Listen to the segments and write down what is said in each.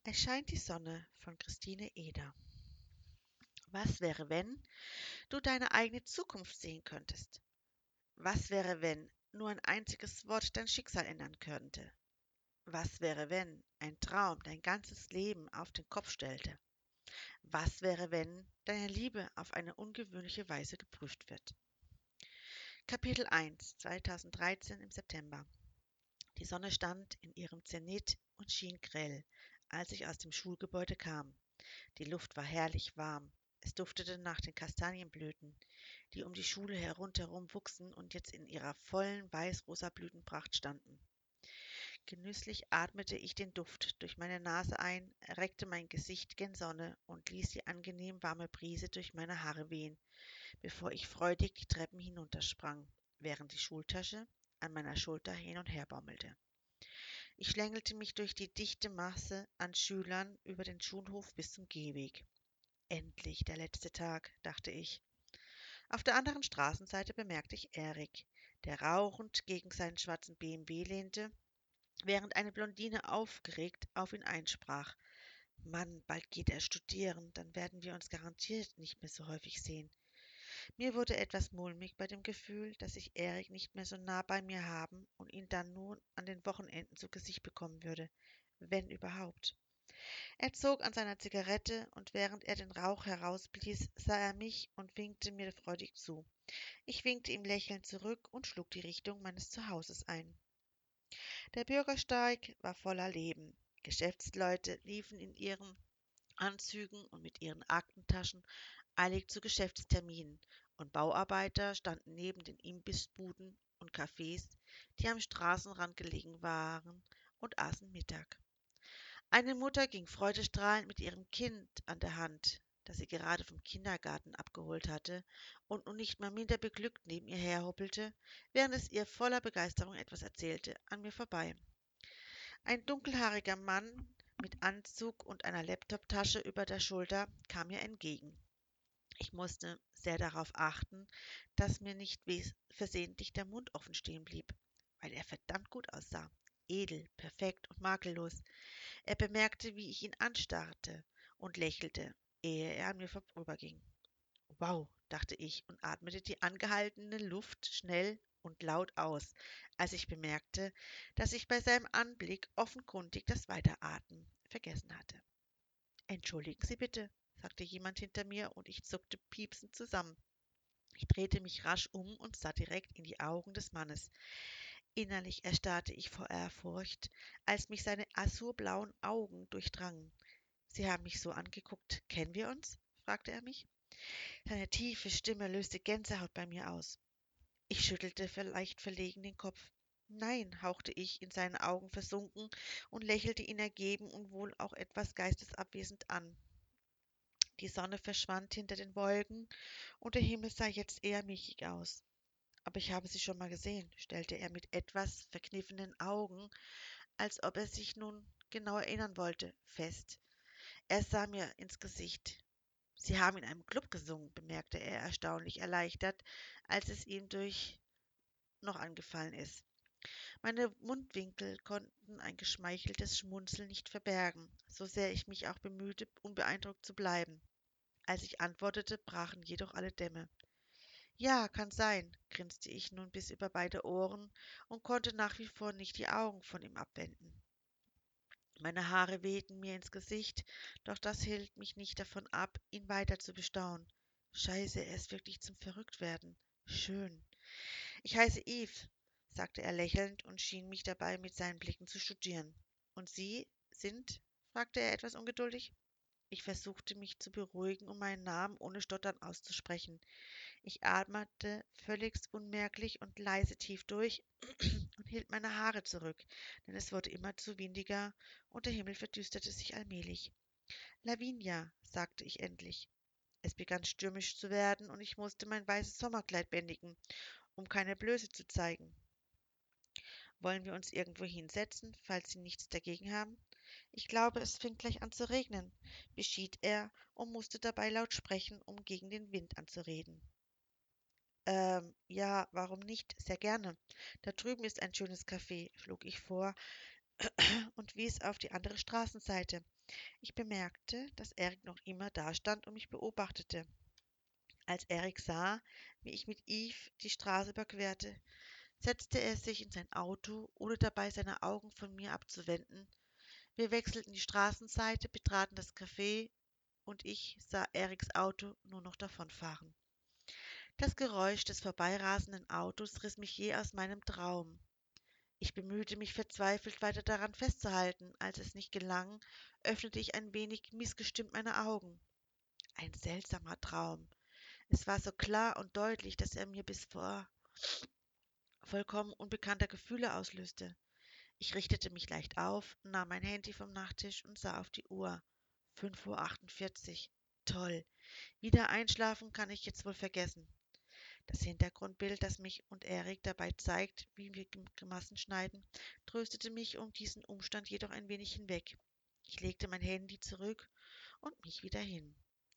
Erscheint die Sonne von Christine Eder. Was wäre, wenn du deine eigene Zukunft sehen könntest? Was wäre, wenn nur ein einziges Wort dein Schicksal ändern könnte? Was wäre, wenn ein Traum dein ganzes Leben auf den Kopf stellte? Was wäre, wenn deine Liebe auf eine ungewöhnliche Weise geprüft wird? Kapitel 1, 2013 im September. Die Sonne stand in ihrem Zenit und schien grell, als ich aus dem Schulgebäude kam. Die Luft war herrlich warm. Es duftete nach den Kastanienblüten, die um die Schule herumherum wuchsen und jetzt in ihrer vollen weiß-rosa Blütenpracht standen. Genüsslich atmete ich den Duft durch meine Nase ein, reckte mein Gesicht gen Sonne und ließ die angenehm warme Brise durch meine Haare wehen, bevor ich freudig die Treppen hinuntersprang, während die Schultasche an meiner Schulter hin und her baumelte. Ich schlängelte mich durch die dichte Masse an Schülern über den Schulhof bis zum Gehweg. Endlich der letzte Tag, dachte ich. Auf der anderen Straßenseite bemerkte ich Erik, der rauchend gegen seinen schwarzen BMW lehnte, während eine Blondine aufgeregt auf ihn einsprach. Mann, bald geht er studieren, dann werden wir uns garantiert nicht mehr so häufig sehen. Mir wurde etwas mulmig bei dem Gefühl, dass ich Erik nicht mehr so nah bei mir haben und ihn dann nur an den Wochenenden zu Gesicht bekommen würde, wenn überhaupt. Er zog an seiner Zigarette, und während er den Rauch herausblies, sah er mich und winkte mir freudig zu. Ich winkte ihm lächelnd zurück und schlug die Richtung meines Zuhauses ein. Der Bürgersteig war voller Leben. Geschäftsleute liefen in ihren Anzügen und mit ihren Aktentaschen eilig zu Geschäftsterminen, und Bauarbeiter standen neben den Imbissbuden und Cafés, die am Straßenrand gelegen waren, und aßen Mittag. Eine Mutter ging freudestrahlend mit ihrem Kind an der Hand, das sie gerade vom Kindergarten abgeholt hatte und nun nicht mal minder beglückt neben ihr herhoppelte, während es ihr voller Begeisterung etwas erzählte, an mir vorbei. Ein dunkelhaariger Mann mit Anzug und einer Laptoptasche über der Schulter kam mir entgegen. Ich musste sehr darauf achten, dass mir nicht versehentlich der Mund offen stehen blieb, weil er verdammt gut aussah. Edel, perfekt und makellos. Er bemerkte, wie ich ihn anstarrte, und lächelte, ehe er an mir vorüberging. Wow, dachte ich und atmete die angehaltene Luft schnell und laut aus, als ich bemerkte, dass ich bei seinem Anblick offenkundig das Weiteratmen vergessen hatte. Entschuldigen Sie bitte, sagte jemand hinter mir, und ich zuckte piepsend zusammen. Ich drehte mich rasch um und sah direkt in die Augen des Mannes. Innerlich erstarrte ich vor Ehrfurcht, als mich seine azurblauen Augen durchdrangen. »Sie haben mich so angeguckt. Kennen wir uns?« fragte er mich. Seine tiefe Stimme löste Gänsehaut bei mir aus. Ich schüttelte leicht verlegen den Kopf. »Nein«, hauchte ich, in seinen Augen versunken, und lächelte ihn ergeben und wohl auch etwas geistesabwesend an. Die Sonne verschwand hinter den Wolken, und der Himmel sah jetzt eher milchig aus. »Aber ich habe Sie schon mal gesehen«, stellte er mit etwas verkniffenen Augen, als ob er sich nun genau erinnern wollte, fest. Er sah mir ins Gesicht. »Sie haben in einem Club gesungen«, bemerkte er erstaunlich erleichtert, als es ihm durch noch angefallen ist. Meine Mundwinkel konnten ein geschmeicheltes Schmunzeln nicht verbergen, so sehr ich mich auch bemühte, unbeeindruckt zu bleiben. Als ich antwortete, brachen jedoch alle Dämme. »Ja, kann sein«, grinste ich nun bis über beide Ohren und konnte nach wie vor nicht die Augen von ihm abwenden. Meine Haare wehten mir ins Gesicht, doch das hielt mich nicht davon ab, ihn weiter zu bestaunen. Scheiße, er ist wirklich zum Verrücktwerden. Schön. »Ich heiße Eve«, sagte er lächelnd und schien mich dabei mit seinen Blicken zu studieren. »Und Sie sind?« fragte er etwas ungeduldig. Ich versuchte mich zu beruhigen und meinen Namen ohne Stottern auszusprechen. Ich atmete völligst unmerklich und leise tief durch und hielt meine Haare zurück, denn es wurde immerzu windiger und der Himmel verdüsterte sich allmählich. »Lavinia«, sagte ich endlich. Es begann stürmisch zu werden, und ich musste mein weißes Sommerkleid bändigen, um keine Blöße zu zeigen. »Wollen wir uns irgendwo hinsetzen, falls Sie nichts dagegen haben?« »Ich glaube, es fängt gleich an zu regnen«, beschied er und musste dabei laut sprechen, um gegen den Wind anzureden. Ja, warum nicht? Sehr gerne. Da drüben ist ein schönes Café«, schlug ich vor, und wies auf die andere Straßenseite. Ich bemerkte, dass Erik noch immer dastand und mich beobachtete. Als Erik sah, wie ich mit Eve die Straße überquerte, setzte er sich in sein Auto, ohne dabei seine Augen von mir abzuwenden. Wir wechselten die Straßenseite, betraten das Café und ich sah Eriks Auto nur noch davonfahren. Das Geräusch des vorbeirasenden Autos riss mich jäh aus meinem Traum. Ich bemühte mich verzweifelt weiter daran festzuhalten. Als es nicht gelang, öffnete ich ein wenig missgestimmt meine Augen. Ein seltsamer Traum. Es war so klar und deutlich, dass er mir bis vor vollkommen unbekannter Gefühle auslöste. Ich richtete mich leicht auf, nahm mein Handy vom Nachttisch und sah auf die Uhr. 5:48 Uhr. Toll. Wieder einschlafen kann ich jetzt wohl vergessen. Das Hintergrundbild, das mich und Erik dabei zeigt, wie wir Grimassen schneiden, tröstete mich um diesen Umstand jedoch ein wenig hinweg. Ich legte mein Handy zurück und mich wieder hin.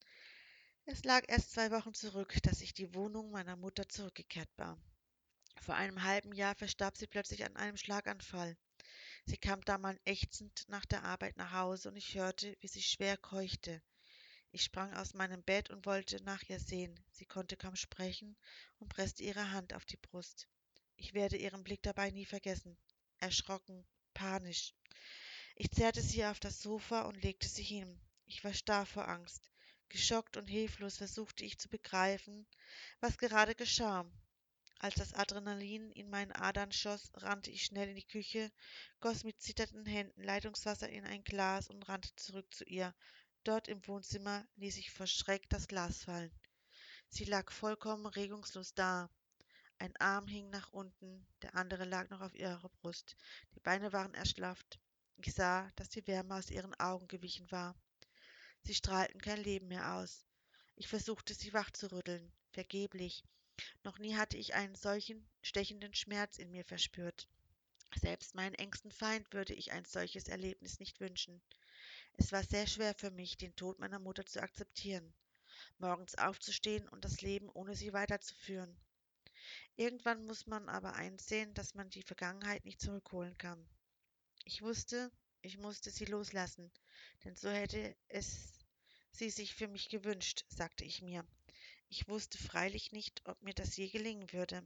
Es lag erst 2 Wochen zurück, dass ich die Wohnung meiner Mutter zurückgekehrt war. Vor einem halben Jahr verstarb sie plötzlich an einem Schlaganfall. Sie kam damals ächzend nach der Arbeit nach Hause und ich hörte, wie sie schwer keuchte. Ich sprang aus meinem Bett und wollte nach ihr sehen. Sie konnte kaum sprechen und presste ihre Hand auf die Brust. Ich werde ihren Blick dabei nie vergessen. Erschrocken, panisch. Ich zerrte sie auf das Sofa und legte sie hin. Ich war starr vor Angst. Geschockt und hilflos versuchte ich zu begreifen, was gerade geschah. Als das Adrenalin in meinen Adern schoss, rannte ich schnell in die Küche, goss mit zitternden Händen Leitungswasser in ein Glas und rannte zurück zu ihr. Dort im Wohnzimmer ließ ich vor Schreck das Glas fallen. Sie lag vollkommen regungslos da. Ein Arm hing nach unten, der andere lag noch auf ihrer Brust. Die Beine waren erschlafft. Ich sah, dass die Wärme aus ihren Augen gewichen war. Sie strahlten kein Leben mehr aus. Ich versuchte, sie wachzurütteln. Vergeblich. Noch nie hatte ich einen solchen stechenden Schmerz in mir verspürt. Selbst meinen engsten Feind würde ich ein solches Erlebnis nicht wünschen. Es war sehr schwer für mich, den Tod meiner Mutter zu akzeptieren, morgens aufzustehen und das Leben ohne sie weiterzuführen. Irgendwann muss man aber einsehen, dass man die Vergangenheit nicht zurückholen kann. Ich wusste, ich musste sie loslassen, denn so hätte es sie sich für mich gewünscht, sagte ich mir. Ich wusste freilich nicht, ob mir das je gelingen würde.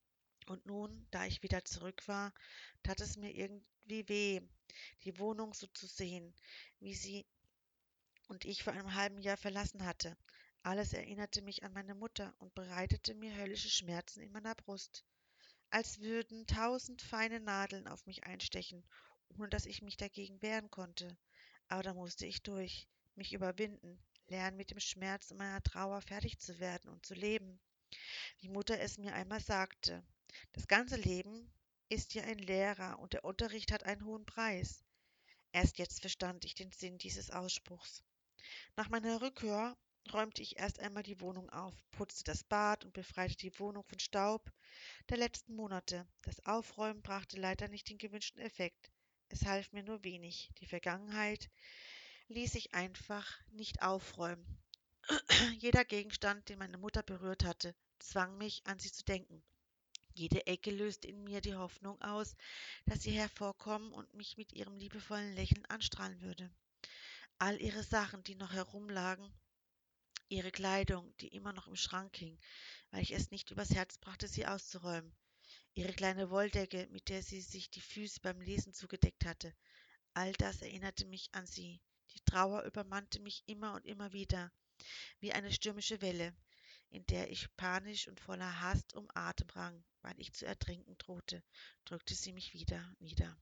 Und nun, da ich wieder zurück war, tat es mir irgendwie weh, die Wohnung so zu sehen, wie sie und ich vor einem halben Jahr verlassen hatte. Alles erinnerte mich an meine Mutter und bereitete mir höllische Schmerzen in meiner Brust, als würden 1000 feine Nadeln auf mich einstechen, ohne dass ich mich dagegen wehren konnte. Aber da musste ich durch, mich überwinden, lernen, mit dem Schmerz und meiner Trauer fertig zu werden und zu leben, wie Mutter es mir einmal sagte. Das ganze Leben ist ja ein Lehrer und der Unterricht hat einen hohen Preis. Erst jetzt verstand ich den Sinn dieses Ausspruchs. Nach meiner Rückkehr räumte ich erst einmal die Wohnung auf, putzte das Bad und befreite die Wohnung von Staub der letzten Monate. Das Aufräumen brachte leider nicht den gewünschten Effekt. Es half mir nur wenig. Die Vergangenheit ließ sich einfach nicht aufräumen. Jeder Gegenstand, den meine Mutter berührt hatte, zwang mich, an sie zu denken. Jede Ecke löste in mir die Hoffnung aus, dass sie hervorkommen und mich mit ihrem liebevollen Lächeln anstrahlen würde. All ihre Sachen, die noch herumlagen, ihre Kleidung, die immer noch im Schrank hing, weil ich es nicht übers Herz brachte, sie auszuräumen. Ihre kleine Wolldecke, mit der sie sich die Füße beim Lesen zugedeckt hatte. All das erinnerte mich an sie. Die Trauer übermannte mich immer und immer wieder, wie eine stürmische Welle, in der ich panisch und voller Hast um Atem rang, weil ich zu ertrinken drohte, drückte sie mich wieder nieder.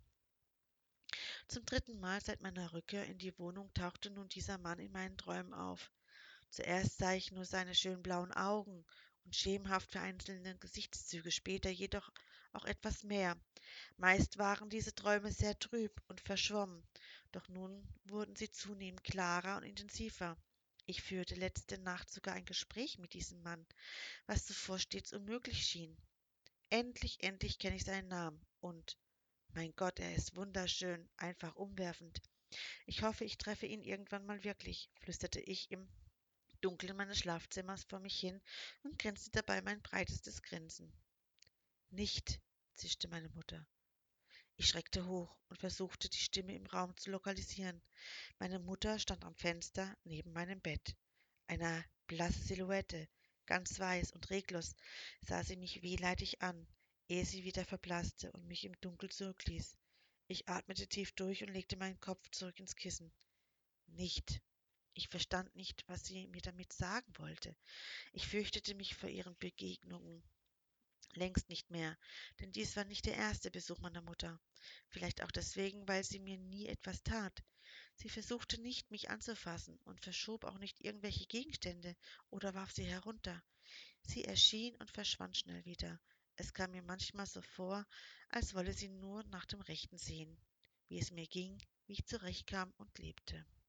Zum dritten Mal seit meiner Rückkehr in die Wohnung tauchte nun dieser Mann in meinen Träumen auf. Zuerst sah ich nur seine schönen blauen Augen und schemenhaft vereinzelte Gesichtszüge, später jedoch auch etwas mehr. Meist waren diese Träume sehr trüb und verschwommen, doch nun wurden sie zunehmend klarer und intensiver. Ich führte letzte Nacht sogar ein Gespräch mit diesem Mann, was zuvor stets unmöglich schien. Endlich kenne ich seinen Namen und mein Gott, er ist wunderschön, einfach umwerfend. Ich hoffe, ich treffe ihn irgendwann mal wirklich, flüsterte ich im Dunkeln meines Schlafzimmers vor mich hin und grinste dabei mein breitestes Grinsen. Nicht, zischte meine Mutter. Ich schreckte hoch und versuchte, die Stimme im Raum zu lokalisieren. Meine Mutter stand am Fenster neben meinem Bett. Eine blasse Silhouette, ganz weiß und reglos, sah sie mich wehleidig an, ehe sie wieder verblasste und mich im Dunkel zurückließ. Ich atmete tief durch und legte meinen Kopf zurück ins Kissen. Nicht. Ich verstand nicht, was sie mir damit sagen wollte. Ich fürchtete mich vor ihren Begegnungen längst nicht mehr, denn dies war nicht der erste Besuch meiner Mutter. Vielleicht auch deswegen, weil sie mir nie etwas tat. Sie versuchte nicht, mich anzufassen und verschob auch nicht irgendwelche Gegenstände oder warf sie herunter. Sie erschien und verschwand schnell wieder. Es kam mir manchmal so vor, als wolle sie nur nach dem Rechten sehen, wie es mir ging, wie ich zurechtkam und lebte.